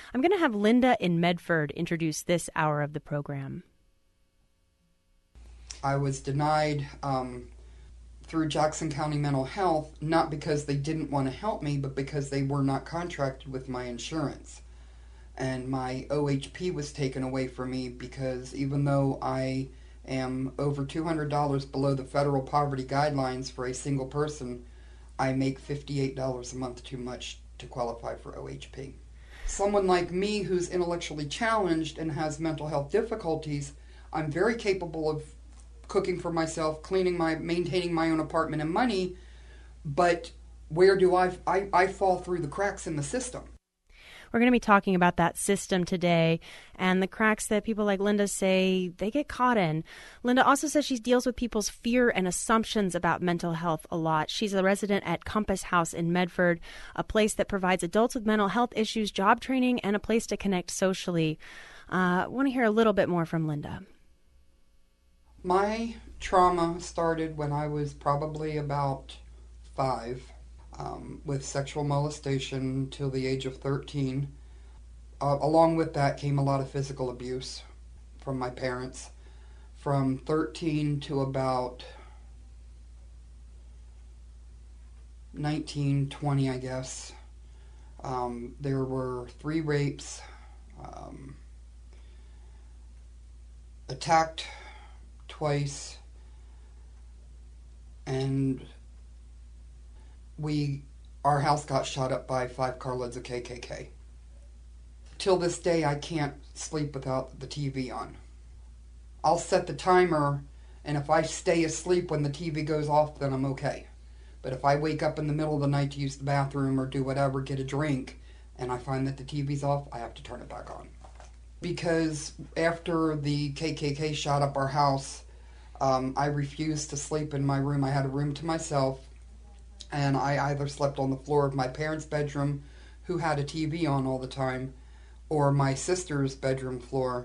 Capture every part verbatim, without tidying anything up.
I'm going to have Linda in Medford introduce this hour of the program. I was denied um, through Jackson County Mental Health, not because they didn't want to help me, but because they were not contracted with my insurance. And my O H P was taken away from me because even though I am over two hundred dollars below the federal poverty guidelines for a single person, I make fifty-eight dollars a month too much to qualify for O H P. Someone like me who's intellectually challenged and has mental health difficulties, I'm very capable of cooking for myself, cleaning my, maintaining my own apartment and money, but where do I, I, I fall through the cracks in the system? We're going to be talking about that system today and the cracks that people like Linda say they get caught in. Linda also says she deals with people's fear and assumptions about mental health a lot. She's a resident at Compass House in Medford, a place that provides adults with mental health issues, job training, and a place to connect socially. I uh, want to hear a little bit more from Linda. My trauma started when I was probably about five. Um, with sexual molestation till the age of thirteen. Uh, along with that came a lot of physical abuse from my parents. From thirteen to about nineteen, twenty, I guess. Um, there were three rapes, um, attacked twice, and we, our house got shot up by five carloads of K K K. Till this day, I can't sleep without the T V on. I'll set the timer, and if I stay asleep when the T V goes off, then I'm okay. But if I wake up in the middle of the night to use the bathroom or do whatever, get a drink, and I find that the T V's off, I have to turn it back on. Because after the K K K shot up our house, um, I refused to sleep in my room. I had a room to myself. And I either slept on the floor of my parents' bedroom, who had a T V on all the time, or my sister's bedroom floor.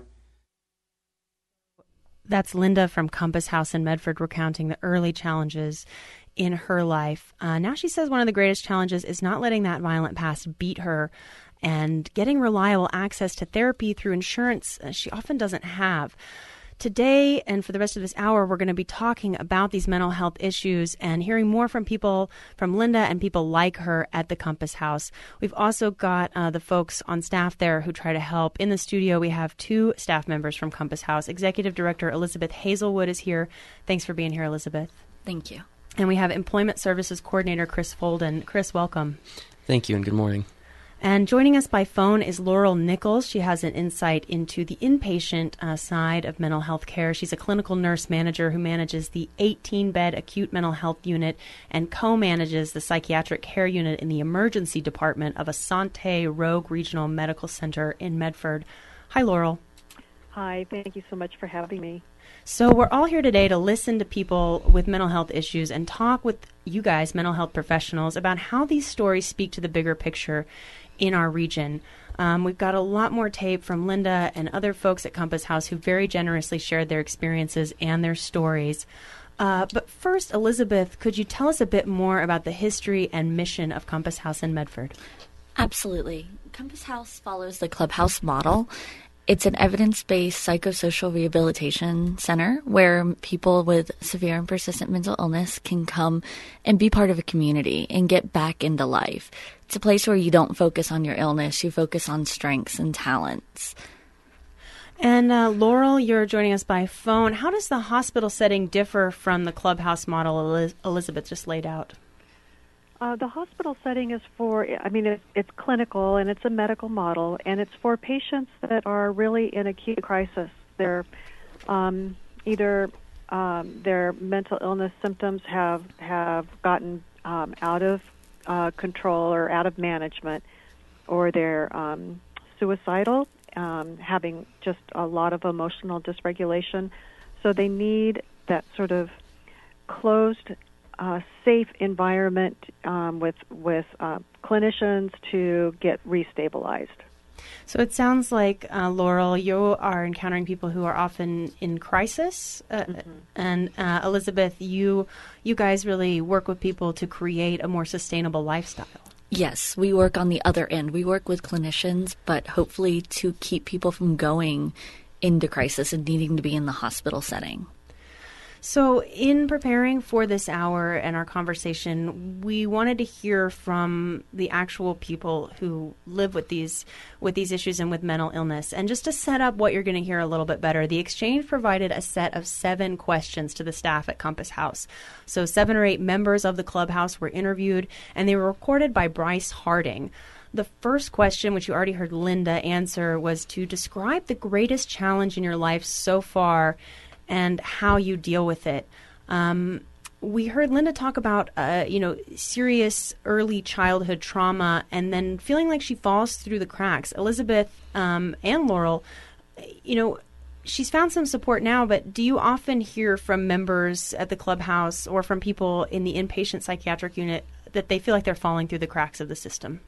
That's Linda from Compass House in Medford recounting the early challenges in her life. Uh, now she says one of the greatest challenges is not letting that violent past beat her and getting reliable access to therapy through insurance uh, she often doesn't have. Today and for the rest of this hour, we're going to be talking about these mental health issues and hearing more from people, from Linda and people like her at the Compass House. We've also got uh, the folks on staff there who try to help. In the studio, we have two staff members from Compass House. Executive Director Elizabeth Hazelwood is here. Thanks for being here, Elizabeth. Thank you. And we have Employment Services Coordinator Chris Folden. Chris, welcome. Thank you and good morning. And joining us by phone is Laurel Nichols. She has an insight into the inpatient uh, side of mental health care. She's a clinical nurse manager who manages the eighteen-bed acute mental health unit and co-manages the psychiatric care unit in the emergency department of Asante Rogue Regional Medical Center in Medford. Hi, Laurel. Hi, thank you so much for having me. So we're all here today to listen to people with mental health issues and talk with you guys, mental health professionals, about how these stories speak to the bigger picture in our region. Um, we've got a lot more tape from Linda and other folks at Compass House who very generously shared their experiences and their stories. Uh, but first, Elizabeth, could you tell us a bit more about the history and mission of Compass House in Medford? Absolutely. Compass House follows the Clubhouse model. It's an evidence-based psychosocial rehabilitation center where people with severe and persistent mental illness can come and be part of a community and get back into life. It's a place where you don't focus on your illness, you focus on strengths and talents. And uh, Laurel, you're joining us by phone. How does the hospital setting differ from the Clubhouse model Eliz- Elizabeth just laid out? Uh, the hospital setting is for, I mean, it's, it's clinical and it's a medical model, and it's for patients that are really in acute crisis. They're um, either um, their mental illness symptoms have have gotten um, out of uh, control or out of management, or they're um, suicidal, um, having just a lot of emotional dysregulation. So they need that sort of closed, Uh, safe environment um, with with uh, clinicians to get restabilized. So it sounds like, uh, Laurel, you are encountering people who are often in crisis, uh, mm-hmm. and uh, Elizabeth, you you guys really work with people to create a more sustainable lifestyle. Yes, we work on the other end. We work with clinicians, but hopefully to keep people from going into crisis and needing to be in the hospital setting. So in preparing for this hour and our conversation, we wanted to hear from the actual people who live with these with these issues and with mental illness. And just to set up what you're going to hear a little bit better, the Exchange provided a set of seven questions to the staff at Compass House. So seven or eight members of the clubhouse were interviewed, and they were recorded by Bryce Harding. The first question, which you already heard Linda answer, was to describe the greatest challenge in your life so far and how you deal with it. Um, we heard Linda talk about, uh, you know, serious early childhood trauma and then feeling like she falls through the cracks. Elizabeth um, and Laurel, you know, she's found some support now, but do you often hear from members at the clubhouse or from people in the inpatient psychiatric unit that they feel like they're falling through the cracks of the system?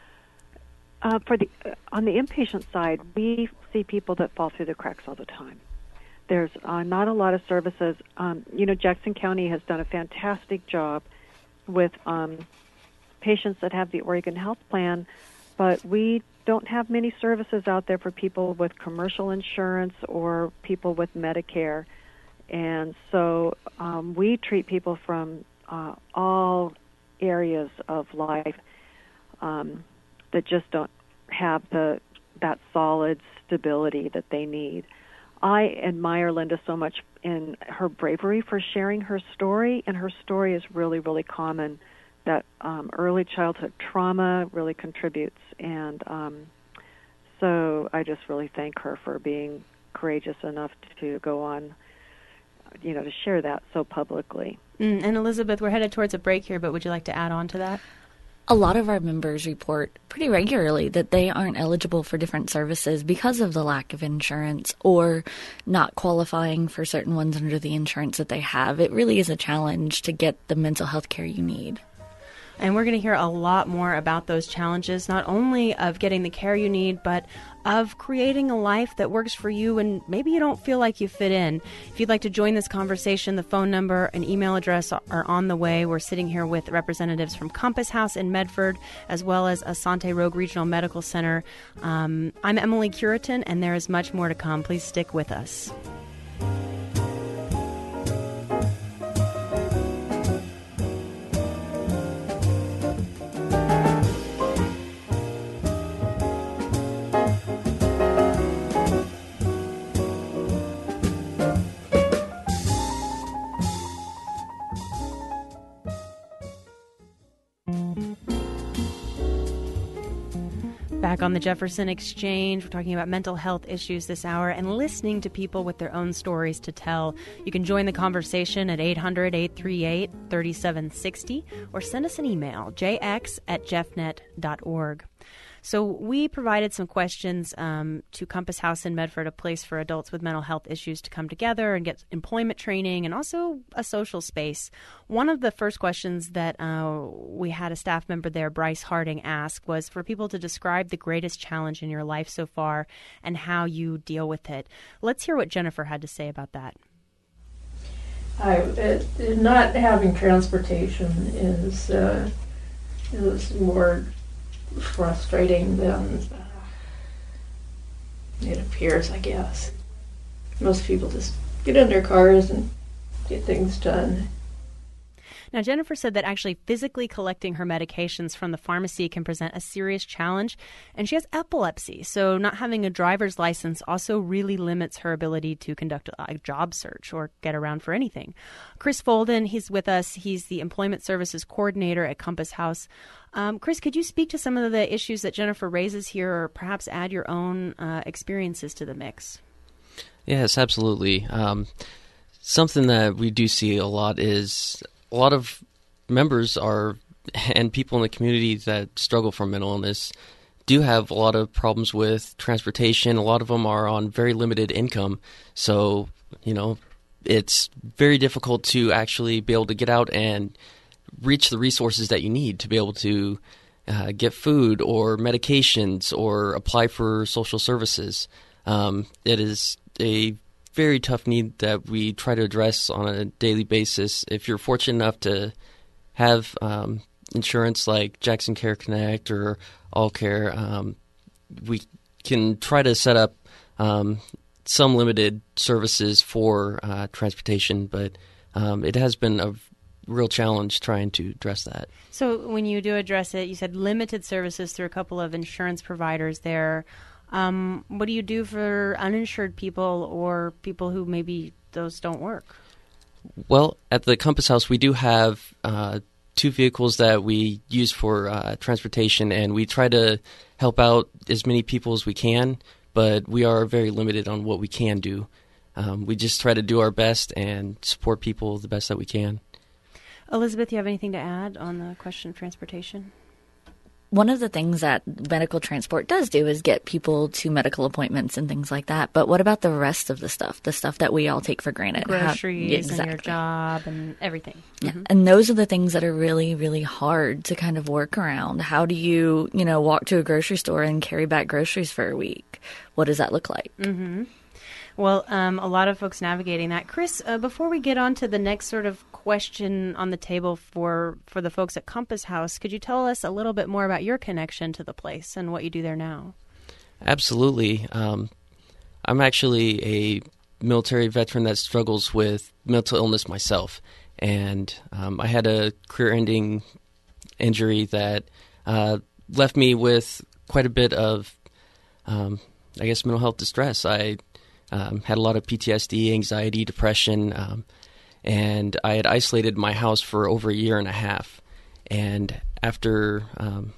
Uh, for the uh, on the inpatient side, we see people that fall through the cracks all the time. There's uh, not a lot of services. Um, you know, Jackson County has done a fantastic job with um, patients that have the Oregon Health Plan, but we don't have many services out there for people with commercial insurance or people with Medicare. And so um, we treat people from uh, all areas of life um, that just don't have the that solid stability that they need. I admire Linda so much in her bravery for sharing her story, and her story is really, really common, that um, early childhood trauma really contributes. And um, so I just really thank her for being courageous enough to go on, you know, to share that so publicly. Mm, and Elizabeth, we're headed towards a break here, but would you like to add on to that? A lot of our members report pretty regularly that they aren't eligible for different services because of the lack of insurance or not qualifying for certain ones under the insurance that they have. It really is a challenge to get the mental health care you need. And we're going to hear a lot more about those challenges, not only of getting the care you need, but of creating a life that works for you and maybe you don't feel like you fit in. If you'd like to join this conversation, the phone number and email address are on the way. We're sitting here with representatives from Compass House in Medford, as well as Asante Rogue Regional Medical Center. Um, I'm Emily Curitan, and there is much more to come. Please stick with us. Back on the Jefferson Exchange, we're talking about mental health issues this hour and listening to people with their own stories to tell. You can join the conversation at eight hundred, eight three eight, three seven six zero or send us an email, j x at jeffnet dot org. So we provided some questions um, to Compass House in Medford, a place for adults with mental health issues to come together and get employment training and also a social space. One of the first questions that uh, we had a staff member there, Bryce Harding, ask was for people to describe the greatest challenge in your life so far and how you deal with it. Let's hear what Jennifer had to say about that. I, it, not having transportation is uh, is more frustrating than uh, it appears, I guess. Most people just get in their cars and get things done. Now, Jennifer said that actually physically collecting her medications from the pharmacy can present a serious challenge, and she has epilepsy, so not having a driver's license also really limits her ability to conduct a job search or get around for anything. Chris Folden, he's with us. He's the Employment Services Coordinator at Compass House. Um, Chris, could you speak to some of the issues that Jennifer raises here, or perhaps add your own uh, experiences to the mix? Yes, absolutely. Um, something that we do see a lot is a lot of members are, and people in the community that struggle from mental illness do have a lot of problems with transportation. A lot of them are on very limited income. So, you know, it's very difficult to actually be able to get out and reach the resources that you need to be able to uh, get food or medications or apply for social services. Um, it is a very tough need that we try to address on a daily basis. If you're fortunate enough to have um, insurance like Jackson Care Connect or All Care, um, we can try to set up um, some limited services for uh, transportation, but um, it has been a real challenge trying to address that. So when you do address it, you said limited services through a couple of insurance providers there. Um, what do you do for uninsured people or people who maybe those don't work? Well, at the Compass House, we do have uh, two vehicles that we use for uh, transportation, and we try to help out as many people as we can, but we are very limited on what we can do. Um, we just try to do our best and support people the best that we can. Elizabeth, do you have anything to add on the question of transportation? One of the things that medical transport does do is get people to medical appointments and things like that. But what about the rest of the stuff, the stuff that we all take for granted? Groceries How, exactly. and your job and everything. Yeah. Mm-hmm. And those are the things that are really, really hard to kind of work around. How do you, you know, walk to a grocery store and carry back groceries for a week? What does that look like? Mm-hmm. Well, um, a lot of folks navigating that. Chris, uh, before we get on to the next sort of question on the table for, for the folks at Compass House, could you tell us a little bit more about your connection to the place and what you do there now? Absolutely. Um, I'm actually a military veteran that struggles with mental illness myself, and um, I had a career-ending injury that uh, left me with quite a bit of, um, I guess, mental health distress. I Um, had a lot of P T S D, anxiety, depression, um, and I had isolated my house for over a year and a half. And after um,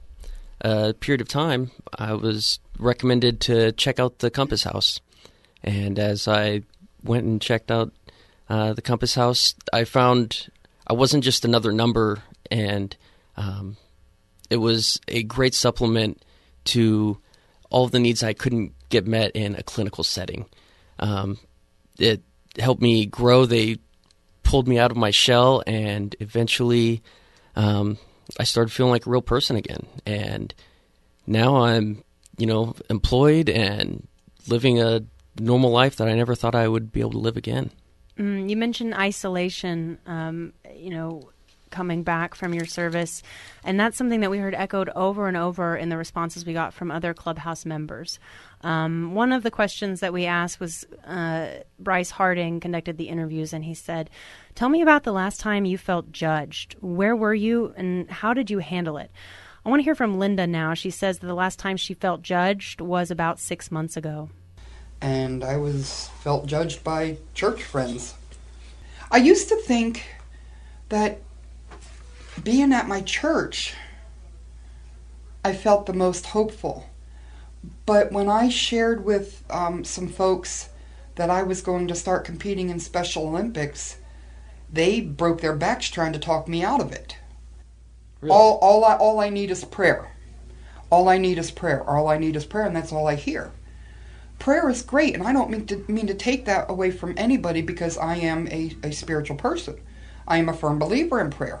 a period of time, I was recommended to check out the Compass House. And as I went and checked out uh, the Compass House, I found I wasn't just another number, and um, it was a great supplement to all of the needs I couldn't get met in a clinical setting. Um, it helped me grow. They pulled me out of my shell, and eventually um, I started feeling like a real person again. And now I'm, you know, employed and living a normal life that I never thought I would be able to live again. Mm, you mentioned isolation, um, you know, coming back from your service, and that's something that we heard echoed over and over in the responses we got from other Clubhouse members. Um, one of the questions that we asked was, uh, Bryce Harding conducted the interviews, and he said, tell me about the last time you felt judged. Where were you, and how did you handle it? I want to hear from Linda now. She says that the last time she felt judged was about six months ago. And I was felt judged by church friends. I used to think that being at my church, I felt the most hopeful. But when I shared with um, some folks that I was going to start competing in Special Olympics, they broke their backs trying to talk me out of it. Really? All, all, I, all I need is prayer. All I need is prayer. All I need is prayer, and that's all I hear. Prayer is great, and I don't mean to mean to take that away from anybody, because I am a, a spiritual person. I am a firm believer in prayer.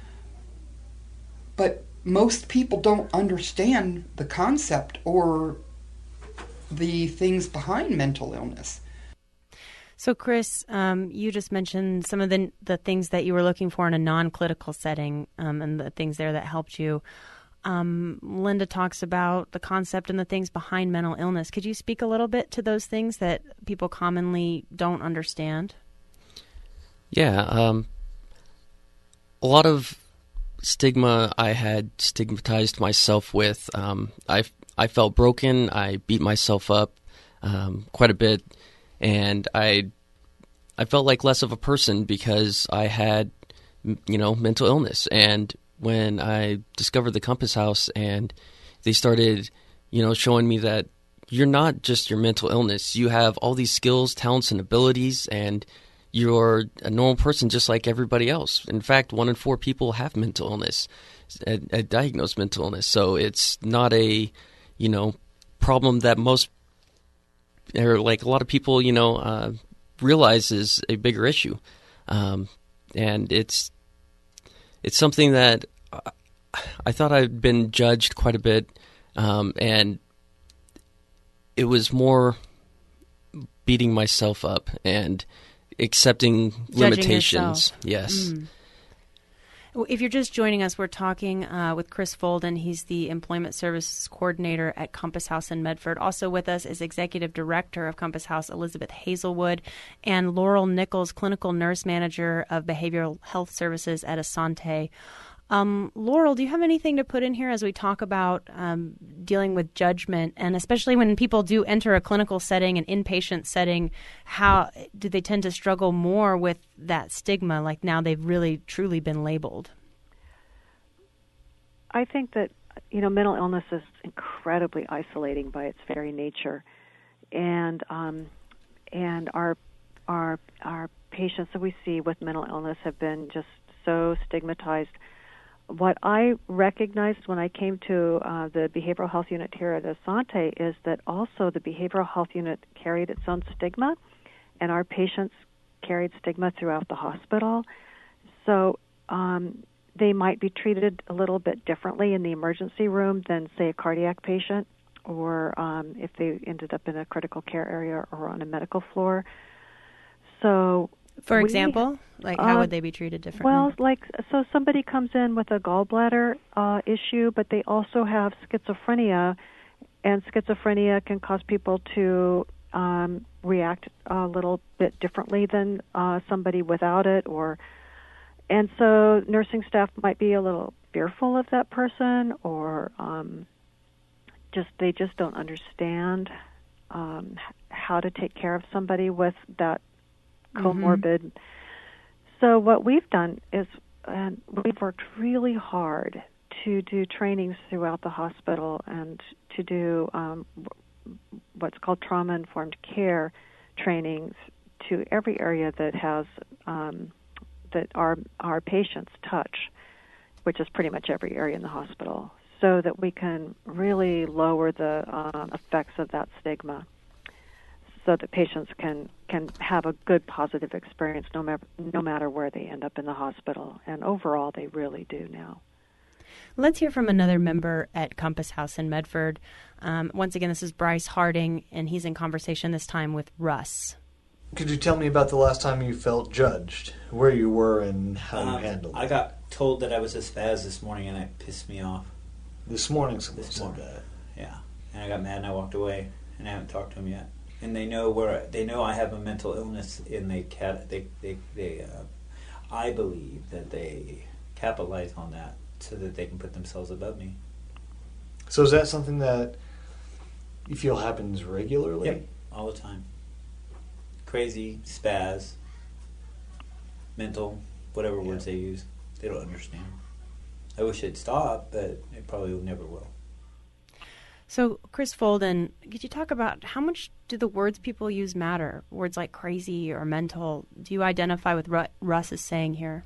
But most people don't understand the concept or the things behind mental illness. So, Chris, um, you just mentioned some of the the things that you were looking for in a non-clinical setting, um, and the things there that helped you. Um, Linda talks about the concept and the things behind mental illness. Could you speak a little bit to those things that people commonly don't understand? Yeah, um, a lot of stigma I had stigmatized myself with. Um, I I felt broken. I beat myself up um, quite a bit, and I I felt like less of a person because I had, you know, mental illness. And when I discovered the Compass House and they started, you know, showing me that you're not just your mental illness. You have all these skills, talents, and abilities, and you're a normal person just like everybody else. In fact, one in four people have mental illness, a, a diagnosed mental illness. So it's not a, you know, problem that most, or like a lot of people, you know, uh, realize is a bigger issue. Um, and it's, it's something that I thought I'd been judged quite a bit, um, and it was more beating myself up and accepting Judging limitations. yourself. Yes. Mm. If you're just joining us, we're talking uh, with Chris Folden. He's the Employment Services Coordinator at Compass House in Medford. Also with us is Executive Director of Compass House, Elizabeth Hazelwood, and Laurel Nichols, Clinical Nurse Manager of Behavioral Health Services at Asante. Um, Laurel, do you have anything to put in here as we talk about um, dealing with judgment, and especially when people do enter a clinical setting, an inpatient setting, how do they tend to struggle more with that stigma, like now they've really truly been labeled? I think that, you know, mental illness is incredibly isolating by its very nature, and um, and our our our patients that we see with mental illness have been just so stigmatized. What I recognized when I came to uh, the behavioral health unit here at Asante is that also the behavioral health unit carried its own stigma, and our patients carried stigma throughout the hospital. So um, they might be treated a little bit differently in the emergency room than, say, a cardiac patient, or um, if they ended up in a critical care area or on a medical floor. So For we, example, like how uh, would they be treated differently? Well, like, so somebody comes in with a gallbladder uh, issue, but they also have schizophrenia, and schizophrenia can cause people to um, react a little bit differently than uh, somebody without it, or and so nursing staff might be a little fearful of that person, or um, just they just don't understand um, how to take care of somebody with that comorbid. Mm-hmm. So what we've done is uh, we've worked really hard to do trainings throughout the hospital and to do um, what's called trauma-informed care trainings to every area that has um, that our our patients touch, which is pretty much every area in the hospital, so that we can really lower the uh, effects of that stigma, so that patients can, can have a good positive experience no, ma- no matter where they end up in the hospital. And overall, they really do now. Let's hear from another member at Compass House in Medford. Um, once again, this is Bryce Harding, and he's in conversation this time with Russ. Could you tell me about the last time you felt judged, where you were and how um, you handled it? I got told that I was a spaz this morning, and it pissed me off. This morning someone this said morning. that. Yeah. And I got mad and I walked away, and I haven't talked to him yet. And they know where they know I have a mental illness, and they cat they they, they uh, I believe that they capitalize on that so that they can put themselves above me. So is that something that you feel happens regularly? Yep, all the time. Crazy, spaz, mental, whatever yeah. words they use, they don't understand. I wish it'd stop, but it probably never will. So, Chris Folden, could you talk about how much do the words people use matter? Words like crazy or mental. Do you identify with what Russ is saying here?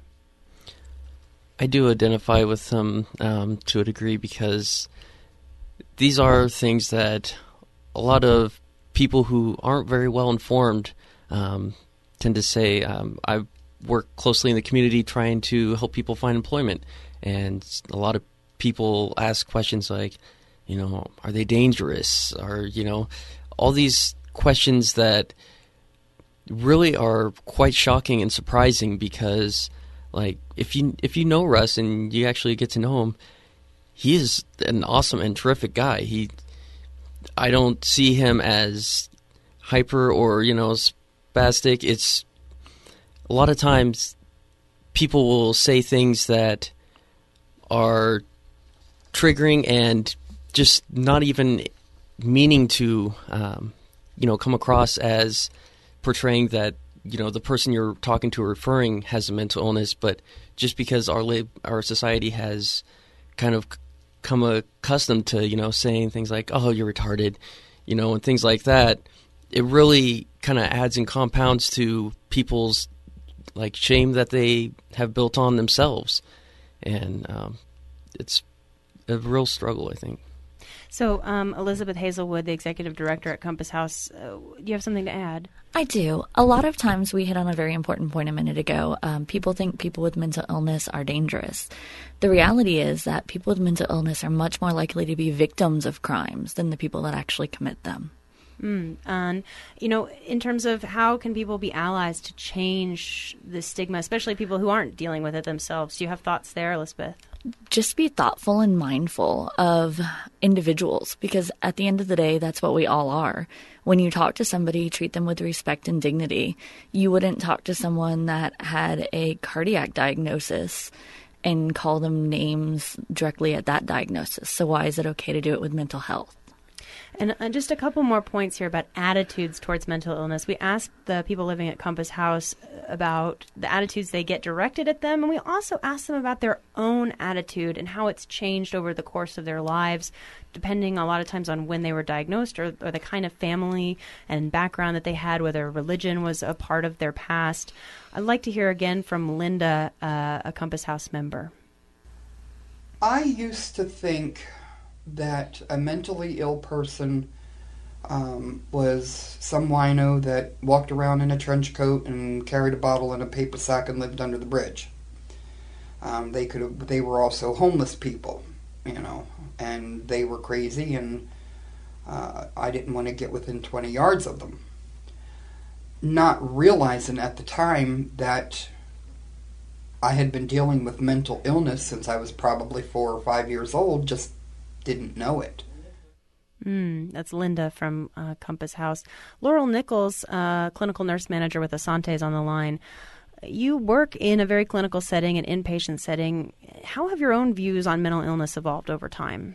I do identify with them um, to a degree, because these are things that a lot of people who aren't very well informed um, tend to say. Um, I work closely in the community trying to help people find employment, and a lot of people ask questions like, you know, are they dangerous? Or, you know, all these questions that really are quite shocking and surprising, because, like, if you if you know Russ and you actually get to know him, he is an awesome and terrific guy. He, I don't see him as hyper or, you know, spastic. It's a lot of times people will say things that are triggering and just not even meaning to, um, you know, come across as portraying that, you know, the person you're talking to or referring has a mental illness, but just because our lab, our society has kind of come accustomed to, you know, saying things like, oh, you're retarded, you know, and things like that, it really kind of adds and compounds to people's, like, shame that they have built on themselves. And um, it's a real struggle, I think. So, um, Elizabeth Hazelwood, the executive director at Compass House, uh, do you have something to add? I do. A lot of times we hit on a very important point a minute ago. Um, people think people with mental illness are dangerous. The reality is that people with mental illness are much more likely to be victims of crimes than the people that actually commit them. Mm, and, you know, in terms of how can people be allies to change the stigma, especially people who aren't dealing with it themselves? Do you have thoughts there, Elizabeth? Just be thoughtful and mindful of individuals, because at the end of the day, that's what we all are. When you talk to somebody, treat them with respect and dignity. You wouldn't talk to someone that had a cardiac diagnosis and call them names directly at that diagnosis. So why is it okay to do it with mental health? And uh, just a couple more points here about attitudes towards mental illness. We asked the people living at Compass House about the attitudes they get directed at them, and we also asked them about their own attitude and how it's changed over the course of their lives, depending a lot of times on when they were diagnosed or, or the kind of family and background that they had, whether religion was a part of their past. I'd like to hear again from Linda, uh, a Compass House member. I used to think that a mentally ill person um, was some wino that walked around in a trench coat and carried a bottle in a paper sack and lived under the bridge. Um, they could have, they were also homeless people, you know, and they were crazy, and uh, I didn't want to get within twenty yards of them. Not realizing at the time that I had been dealing with mental illness since I was probably four or five years old, just didn't know it. Mm, that's Linda from uh, Compass House. Laurel Nichols, uh, clinical nurse manager with Asante, is on the line. You work in a very clinical setting, an inpatient setting. How have your own views on mental illness evolved over time?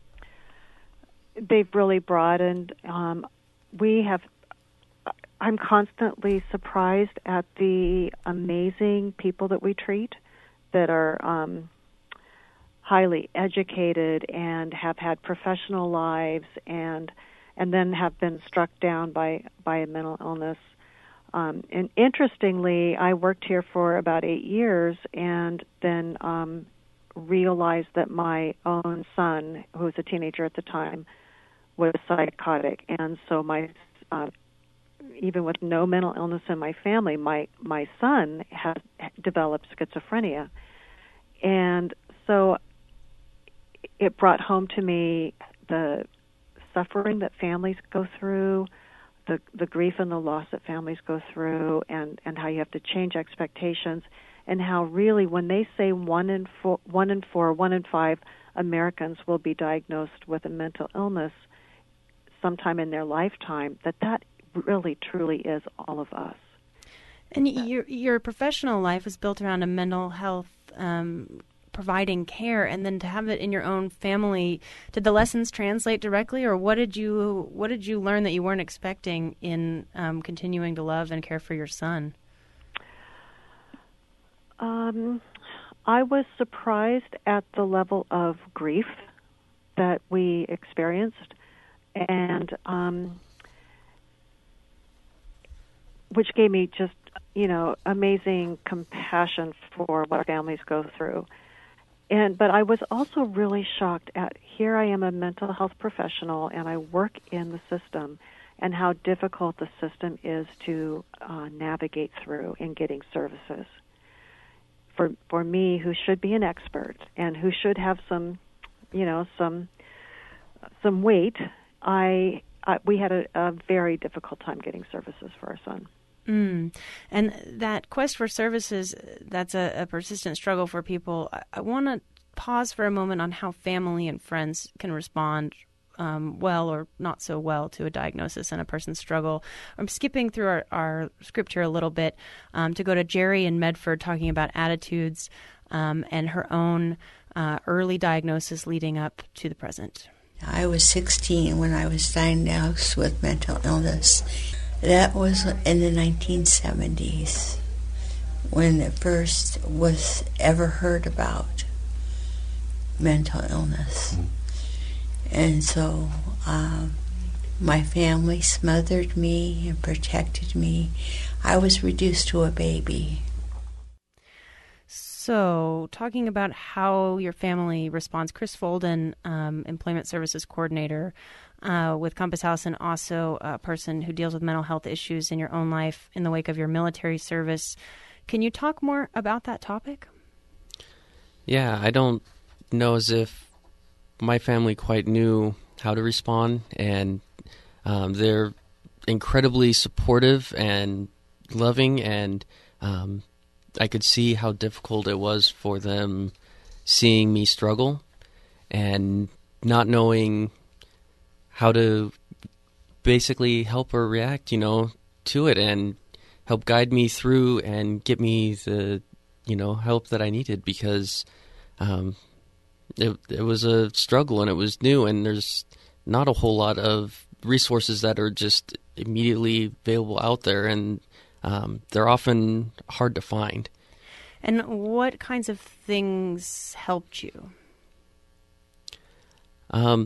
They've really broadened. Um, we have, I'm constantly surprised at the amazing people that we treat that are um, highly educated and have had professional lives and and then have been struck down by, by a mental illness. Um, and interestingly, I worked here for about eight years and then um, realized that my own son, who was a teenager at the time, was psychotic. And so my, uh, even with no mental illness in my family, my, my son had developed schizophrenia. And so it brought home to me the suffering that families go through, the the grief and the loss that families go through, and, and how you have to change expectations, and how really when they say one in four, one in four, one in five Americans will be diagnosed with a mental illness sometime in their lifetime, that that really truly is all of us. And your your professional life was built around a mental health um, providing care, and then to have it in your own family, did the lessons translate directly, or what did you what did you learn that you weren't expecting in um, continuing to love and care for your son? Um, I was surprised at the level of grief that we experienced, and um, which gave me just, you know, amazing compassion for what families go through. And but I was also really shocked at, here I am a mental health professional and I work in the system, and how difficult the system is to uh, navigate through in getting services. For for me, who should be an expert and who should have some, you know, some some weight, I, I we had a, a very difficult time getting services for our son. Mm. And that quest for services, that's a, a persistent struggle for people. I, I want to pause for a moment on how family and friends can respond um, well or not so well to a diagnosis and a person's struggle. I'm skipping through our, our script here a little bit um, to go to Jerry in Medford talking about attitudes um, and her own uh, early diagnosis leading up to the present. I was sixteen when I was diagnosed with mental illness. That was in the nineteen seventies when it first was ever heard about mental illness. Mm-hmm. And so um, my family smothered me and protected me. I was reduced to a baby. So, talking about how your family responds, Chris Folden, um, Employment Services Coordinator uh, with Compass House, and also a person who deals with mental health issues in your own life in the wake of your military service. Can you talk more about that topic? Yeah, I don't know as if my family quite knew how to respond, and Um, they're incredibly supportive and loving, and um, I could see how difficult it was for them seeing me struggle and not knowing how to basically help or react, you know, to it, and help guide me through and get me the, you know, help that I needed, because um, it, it was a struggle and it was new, and there's not a whole lot of resources that are just immediately available out there, and um, they're often hard to find. And what kinds of things helped you? Um,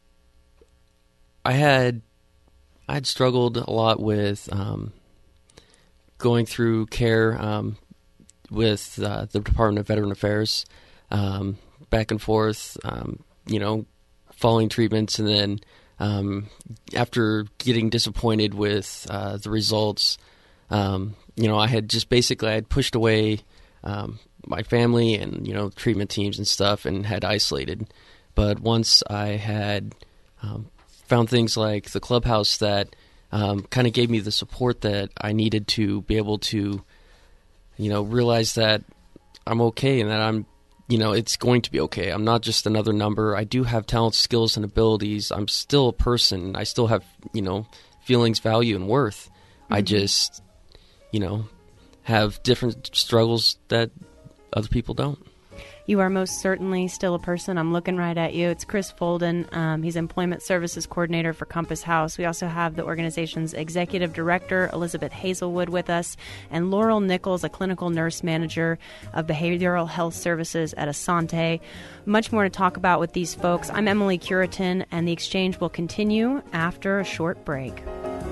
I had I had struggled a lot with um, going through care um, with uh, the Department of Veteran Affairs, um, back and forth, um, you know, following treatments, and then um, after getting disappointed with uh, the results, um, you know, I had just basically I had pushed away um, my family and, you know, treatment teams and stuff, and had isolated. But once I had um, found things like the clubhouse that um, kind of gave me the support that I needed to be able to, you know, realize that I'm okay and that I'm, you know, it's going to be okay. I'm not just another number. I do have talents, skills, and abilities. I'm still a person. I still have, you know, feelings, value, and worth. Mm-hmm. I just, you know, have different struggles that other people don't. You are most certainly still a person. I'm looking right at you. It's Chris Folden. Um, he's Employment Services Coordinator for Compass House. We also have the organization's Executive Director, Elizabeth Hazelwood, with us, and Laurel Nichols, a Clinical Nurse Manager of Behavioral Health Services at Asante. Much more to talk about with these folks. I'm Emily Curitin, and the exchange will continue after a short break.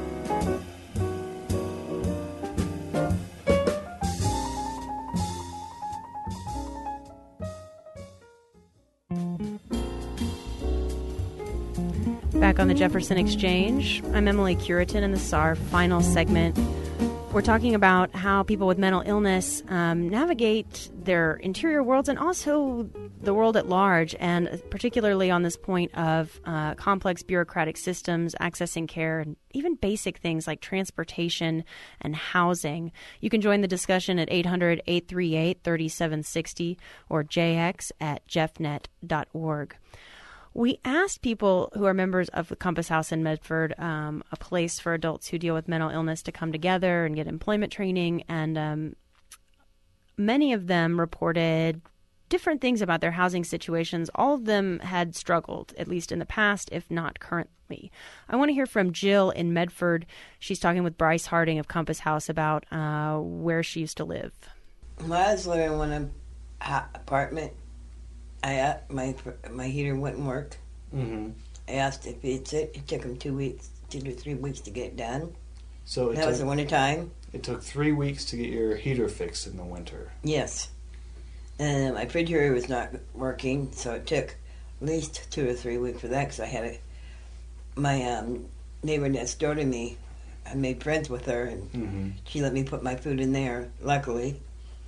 Back on the Jefferson Exchange, I'm Emily Curitin, and this is our final segment. We're talking about how people with mental illness um, navigate their interior worlds and also the world at large, and particularly on this point of uh, complex bureaucratic systems, accessing care, and even basic things like transportation and housing. You can join the discussion at eight hundred, eight three eight, three seven six zero or j x at jeffnet dot org. We asked people who are members of the Compass House in Medford, um, a place for adults who deal with mental illness, to come together and get employment training, and um, many of them reported different things about their housing situations. All of them had struggled, at least in the past, if not currently. I want to hear from Jill in Medford. She's talking with Bryce Harding of Compass House about uh, where she used to live. Well, I was living in one apartment. I uh, my my heater wouldn't work. Mm-hmm. I asked if it's it. It took them two weeks, two to three weeks to get it done. So it that took, was the winter time. It took three weeks to get your heater fixed in the winter. Yes, and my refrigerator was not working, so it took at least two or three weeks for that. Because I had a my um, neighbor next door to me. I made friends with her, and mm-hmm. she let me put my food in there. Luckily.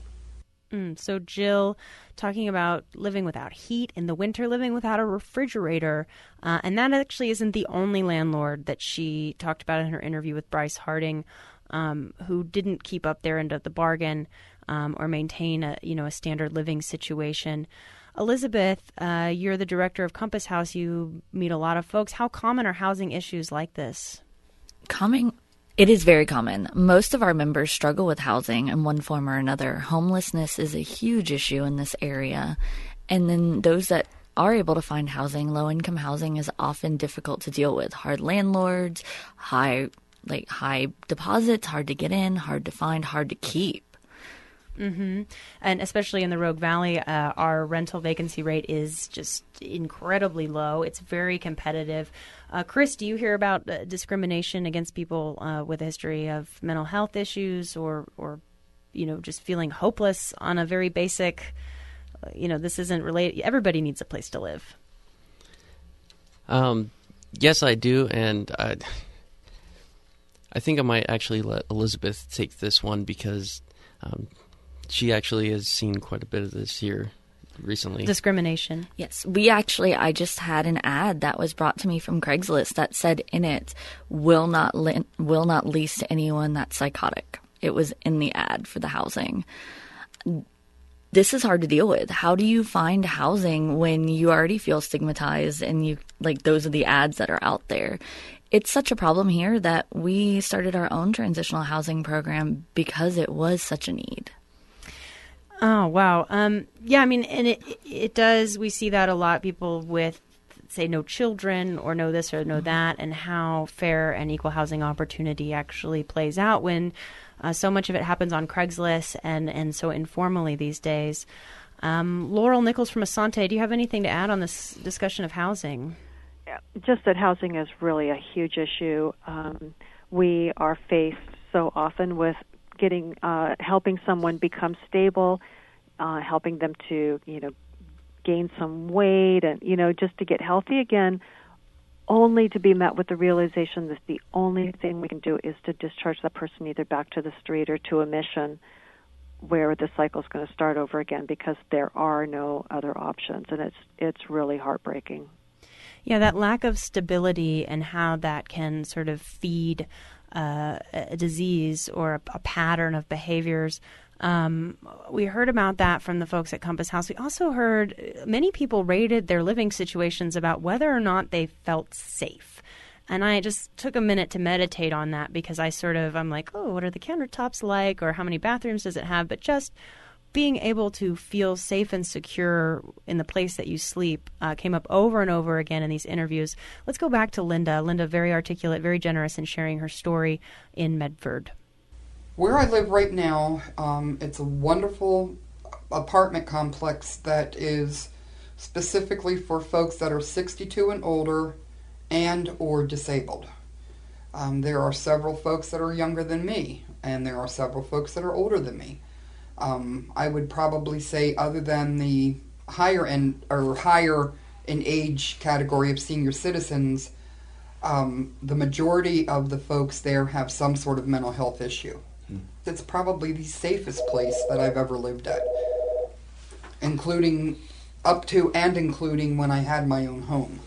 Mm, so Jill talking about living without heat in the winter, living without a refrigerator. Uh, and that actually isn't the only landlord that she talked about in her interview with Bryce Harding, um, who didn't keep up their end of the bargain um, or maintain a, you know, a standard living situation. Elizabeth, uh, you're the director of Compass House. You meet a lot of folks. How common are housing issues like this? Coming It is very common. Most of our members struggle with housing in one form or another. Homelessness is a huge issue in this area. And then those that are able to find housing, low-income housing is often difficult to deal with. Hard landlords, high like high deposits, hard to get in, hard to find, hard to keep. Mm-hmm. And especially in the Rogue Valley, uh, our rental vacancy rate is just incredibly low. It's very competitive. Uh, Chris, do you hear about uh, discrimination against people uh, with a history of mental health issues, or, or, you know, just feeling hopeless on a very basic, uh, you know, this isn't related. Everybody needs a place to live. Um, yes, I do. And I, I think I might actually let Elizabeth take this one because, um, she actually has seen quite a bit of this here recently. Discrimination. Yes. We actually, I just had an ad that was brought to me from Craigslist that said in it, will not, li- will not lease to anyone that's psychotic. It was in the ad for the housing. This is hard to deal with. How do you find housing when you already feel stigmatized and you, like, those are the ads that are out there? It's such a problem here that we started our own transitional housing program because it was such a need. Oh, wow. Um, yeah, I mean, and it it does, we see that a lot, people with, say, no children or no this or no mm-hmm. that, and how fair and equal housing opportunity actually plays out when uh, so much of it happens on Craigslist and, and so informally these days. Um, Laurel Nichols from Asante, do you have anything to add on this discussion of housing? Yeah, just that housing is really a huge issue. Um, we are faced so often with getting uh, helping someone become stable, uh, helping them to, you know, gain some weight and, you know, just to get healthy again, only to be met with the realization that the only thing we can do is to discharge that person either back to the street or to a mission where the cycle is going to start over again because there are no other options, and it's it's really heartbreaking. Yeah, that lack of stability and how that can sort of feed uh, a disease or a, a pattern of behaviors. Um, we heard about that from the folks at Compass House. We also heard many people rated their living situations about whether or not they felt safe. And I just took a minute to meditate on that because I sort of, I'm like, oh, what are the countertops like, or how many bathrooms does it have? But just being able to feel safe and secure in the place that you sleep uh, came up over and over again in these interviews. Let's go back to Linda. Linda, very articulate, very generous in sharing her story in Medford. Where I live right now, um, it's a wonderful apartment complex that is specifically for folks that are sixty-two and older and or disabled. Um, there are several folks that are younger than me, and there are several folks that are older than me. Um, I would probably say, other than the higher end or higher in age category of senior citizens, um, the majority of the folks there have some sort of mental health issue. Hmm. It's probably the safest place that I've ever lived at, including up to and including when I had my own home.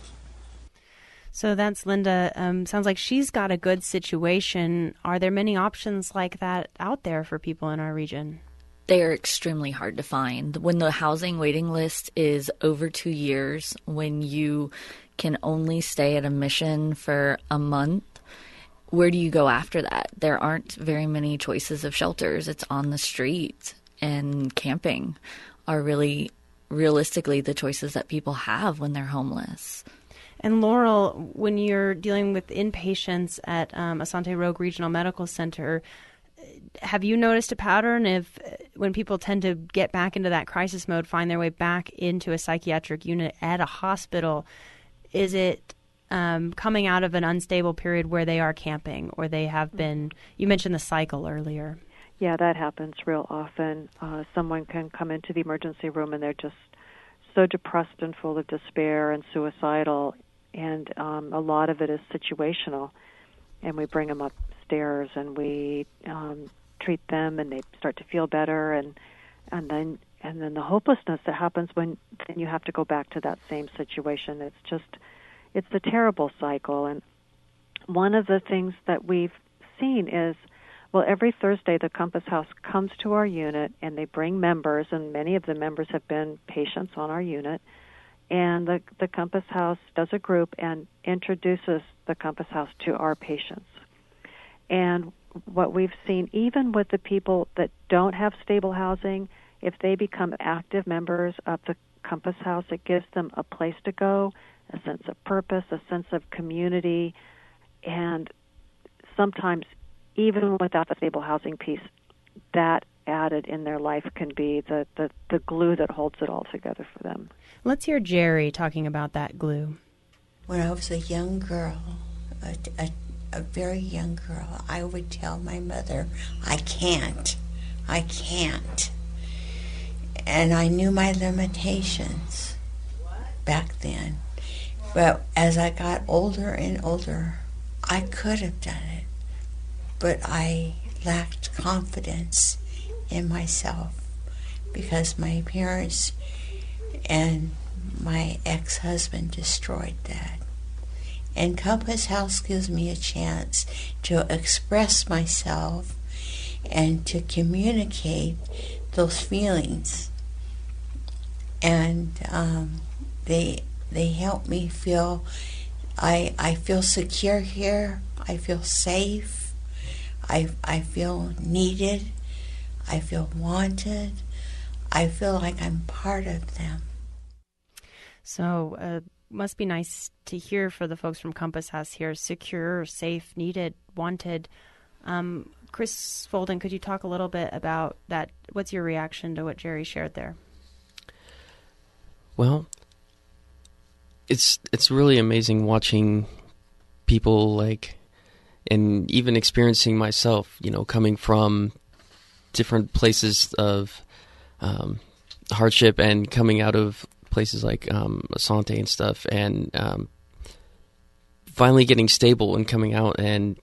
So that's Linda. Um, sounds like she's got a good situation. Are there many options like that out there for people in our region? They are extremely hard to find. When the housing waiting list is over two years, when you can only stay at a mission for a month, where do you go after that? There aren't very many choices of shelters. It's on the street, and camping are really realistically the choices that people have when they're homeless. And Laurel, when you're dealing with inpatients at um, Asante Rogue Regional Medical Center, have you noticed a pattern if when people tend to get back into that crisis mode, find their way back into a psychiatric unit at a hospital, is it um, coming out of an unstable period where they are camping or they have been, you mentioned the cycle earlier. Yeah, that happens real often. Uh, someone can come into the emergency room and they're just so depressed and full of despair and suicidal, and um, a lot of it is situational. And we bring them upstairs and we um, treat them, and they start to feel better, and and then and then the hopelessness that happens when then you have to go back to that same situation. It's just it's a terrible cycle. And one of the things that we've seen is, well, every Thursday the Compass House comes to our unit and they bring members, and many of the members have been patients on our unit. And the, the Compass House does a group and introduces the Compass House to our patients. And what we've seen, even with the people that don't have stable housing, if they become active members of the Compass House, it gives them a place to go, a sense of purpose, a sense of community, and sometimes even without the stable housing piece, that added in their life can be the, the, the glue that holds it all together for them. Let's hear Jerry talking about that glue. When I was a young girl, a, a, a very young girl, I would tell my mother, I can't, I can't. And I knew my limitations back then. But as I got older and older, I could have done it. But I lacked confidence in myself because my parents And my ex-husband destroyed that. And Compass House gives me a chance to express myself and to communicate those feelings. And um, they they help me feel, I I feel secure here. I feel safe. I I feel needed. I feel wanted. I feel like I'm part of them. So, uh, must be nice to hear for the folks from Compass House here. Secure, safe, needed, wanted. Um, Chris Folden, could you talk a little bit about that? What's your reaction to what Jerry shared there? Well, it's it's really amazing watching people like, and even experiencing myself, you know, coming from different places of um, hardship and coming out of places like um, Asante and stuff, and um, finally getting stable and coming out, and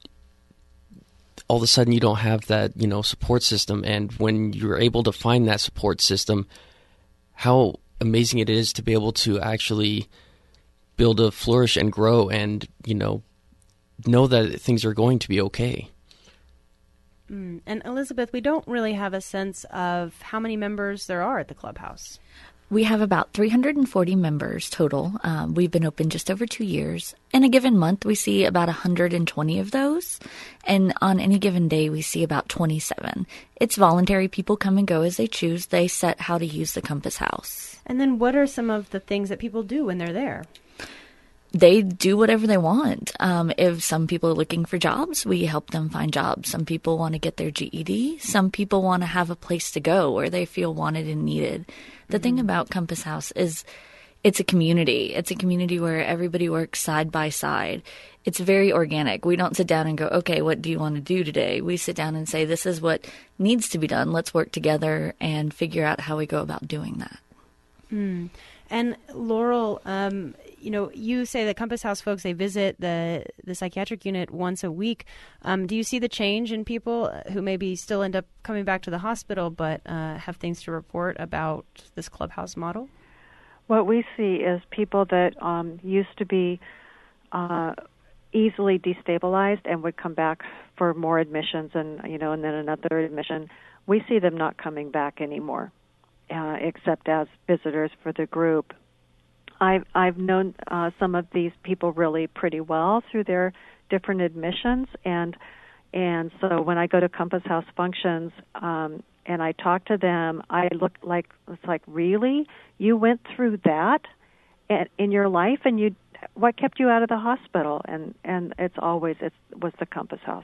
all of a sudden you don't have that, you know, support system. And when you're able to find that support system, how amazing it is to be able to actually be able to flourish and grow and, you know, know that things are going to be okay. Mm. And Elizabeth, we don't really have a sense of how many members there are at the clubhouse. We have about three hundred forty members total. Um, we've been open just over two years. In a given month, we see about one hundred twenty of those. And on any given day, we see about twenty-seven. It's voluntary. People come and go as they choose. They set how to use the Compass House. And then what are some of the things that people do when they're there? They do whatever they want. Um, if some people are looking for jobs, we help them find jobs. Some people want to get their G E D. Some people want to have a place to go where they feel wanted and needed. The mm-hmm. thing about Compass House is it's a community. It's a community where everybody works side by side. It's very organic. We don't sit down and go, okay, what do you want to do today? We sit down and say, this is what needs to be done. Let's work together and figure out how we go about doing that. Mm. And Laurel, um, you know, you say that Compass House folks, they visit the the psychiatric unit once a week. Um, do you see the change in people who maybe still end up coming back to the hospital but uh, have things to report about this clubhouse model? What we see is people that um, used to be uh, easily destabilized and would come back for more admissions and, you know, and then another admission. We see them not coming back anymore, uh, except as visitors for the group. I've I've known uh, some of these people really pretty well through their different admissions, and and so when I go to Compass House functions um, and I talk to them, I look like it's like, really, you went through that in, in your life, and you what kept you out of the hospital? And and it's always it was the Compass House.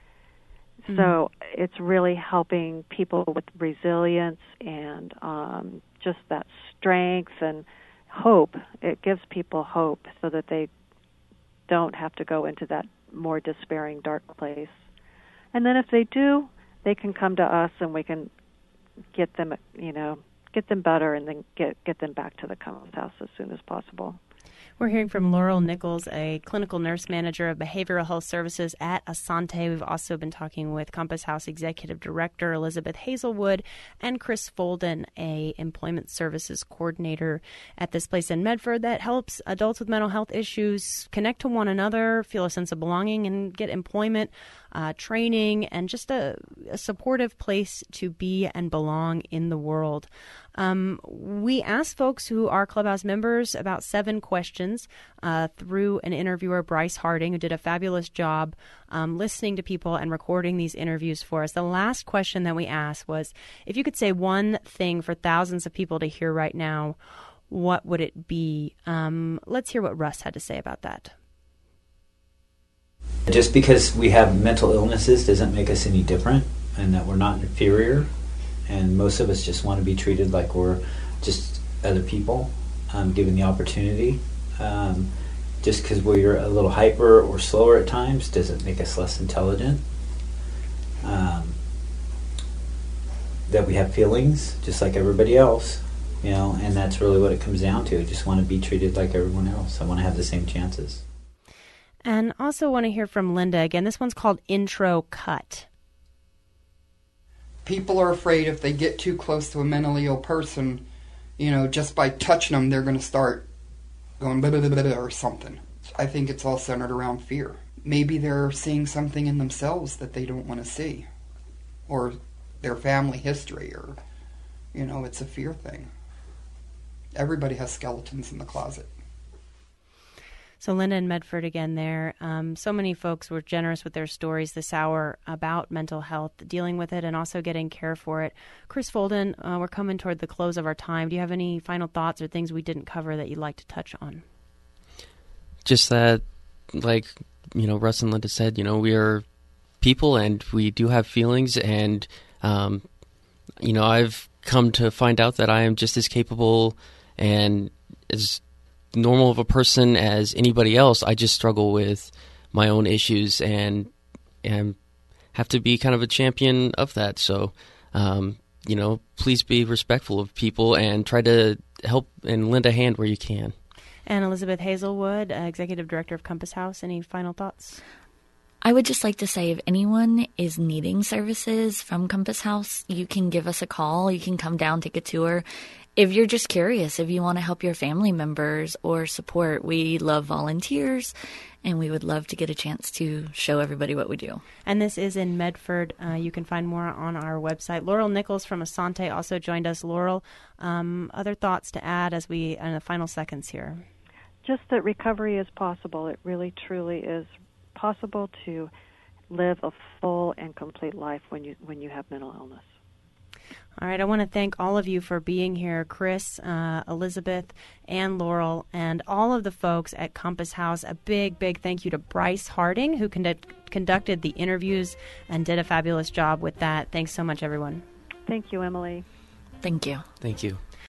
Mm-hmm. So it's really helping people with resilience and um, just that strength and hope. It gives people hope so that they don't have to go into that more despairing, dark place. And then if they do, they can come to us and we can get them, you know, get them better and then get, get them back to the Compass House as soon as possible. We're hearing from Laurel Nichols, a clinical nurse manager of behavioral health services at Asante. We've also been talking with Compass House Executive Director Elizabeth Hazelwood and Chris Folden, a employment services coordinator at this place in Medford that helps adults with mental health issues connect to one another, feel a sense of belonging, and get employment, uh, training, and just a, a supportive place to be and belong in the world. Um, we asked folks who are Clubhouse members about seven questions uh, through an interviewer, Bryce Harding, who did a fabulous job um, listening to people and recording these interviews for us. The last question that we asked was, if you could say one thing for thousands of people to hear right now, what would it be? Um, let's hear what Russ had to say about that. Just because we have mental illnesses doesn't make us any different, and that we're not inferior. And most of us just want to be treated like we're just other people, um, given the opportunity. Um, just because we're a little hyper or slower at times doesn't make us less intelligent. Um, that we have feelings just like everybody else, you know, and that's really what it comes down to. I just want to be treated like everyone else. I want to have the same chances. And also want to hear from Linda again. This one's called Intro Cut. People are afraid if they get too close to a mentally ill person you know, just by touching them, they're going to start going blah, blah, blah, blah, or something. I think it's all centered around fear. Maybe they're seeing something in themselves that they don't want to see, or their family history, or, you know, it's a fear thing. Everybody has skeletons in the closet. So Linda and Medford again there. Um, so many folks were generous with their stories this hour about mental health, dealing with it, and also getting care for it. Chris Folden, uh, we're coming toward the close of our time. Do you have any final thoughts or things we didn't cover that you'd like to touch on? Just that, like, you know, Russ and Linda said, you know, we are people and we do have feelings, and, um, you know, I've come to find out that I am just as capable and as normal of a person as anybody else. I just struggle with my own issues and and have to be kind of a champion of that. So, um, you know, please be respectful of people and try to help and lend a hand where you can. And Elizabeth Hazelwood, uh, Executive Director of Compass House, any final thoughts? I would just like to say if anyone is needing services from Compass House, you can give us a call. You can come down, take a tour. If you're just curious, if you want to help your family members or support, we love volunteers, and we would love to get a chance to show everybody what we do. And this is in Medford. Uh, you can find more on our website. Laurel Nichols from Asante also joined us. Laurel, um, other thoughts to add as we, in the final seconds here? Just that recovery is possible. It really, truly is possible to live a full and complete life when you when you have mental illness. All right, I want to thank all of you for being here, Chris, uh, Elizabeth, and Laurel, and all of the folks at Compass House. A big, big thank you to Bryce Harding, who conduct, conducted the interviews and did a fabulous job with that. Thanks so much, everyone. Thank you, Emily. Thank you. Thank you.